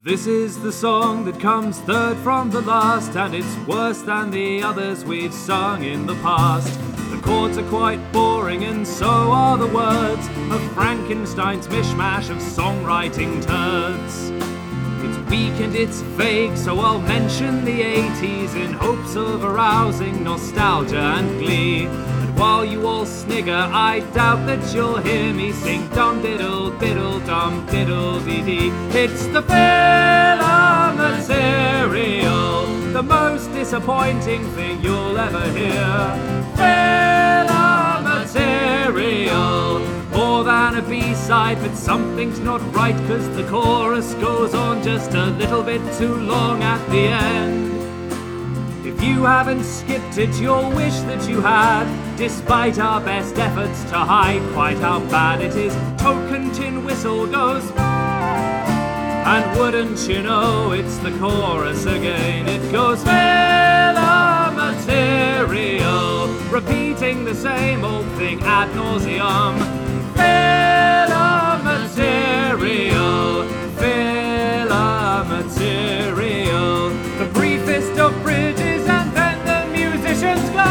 This is the song that comes third from the last, and it's worse than the others we've sung in the past. The chords are quite boring and so are the words of Frankenstein's mishmash of songwriting turds. It's weak and it's vague, so I'll mention the 80s in hopes of arousing nostalgia and glee. And while you all snigger, I doubt that you'll hear me sing dum diddle diddle dum diddle dee dee. It's the filler material, the most disappointing thing you'll ever hear. Filler material, more than a B-side, but something's not right, 'cause the chorus goes on just a little bit too long at the end. If you haven't skipped it, you'll wish that you had, despite our best efforts to hide quite how bad it is. Token tin whistle goes, and wouldn't you know, it's the chorus again. It goes filler material, repeating the same old thing ad nauseum. Filler material, filler material. The briefest of bridges, and then the musicians go.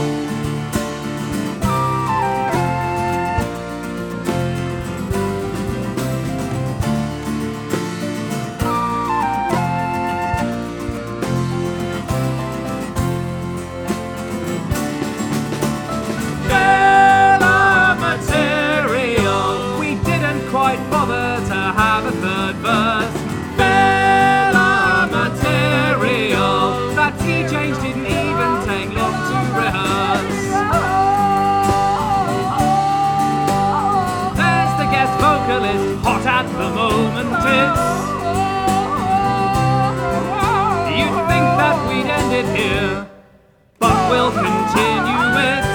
Quite bother to have a third verse. Filler material, that key change didn't even take long to rehearse. There's the guest vocalist, hot at the moment. You'd think that we'd end it here, but we'll continue it.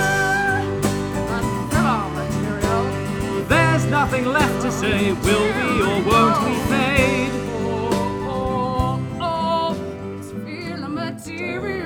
Nothing left to say, will we or won't we fade? It's filler material.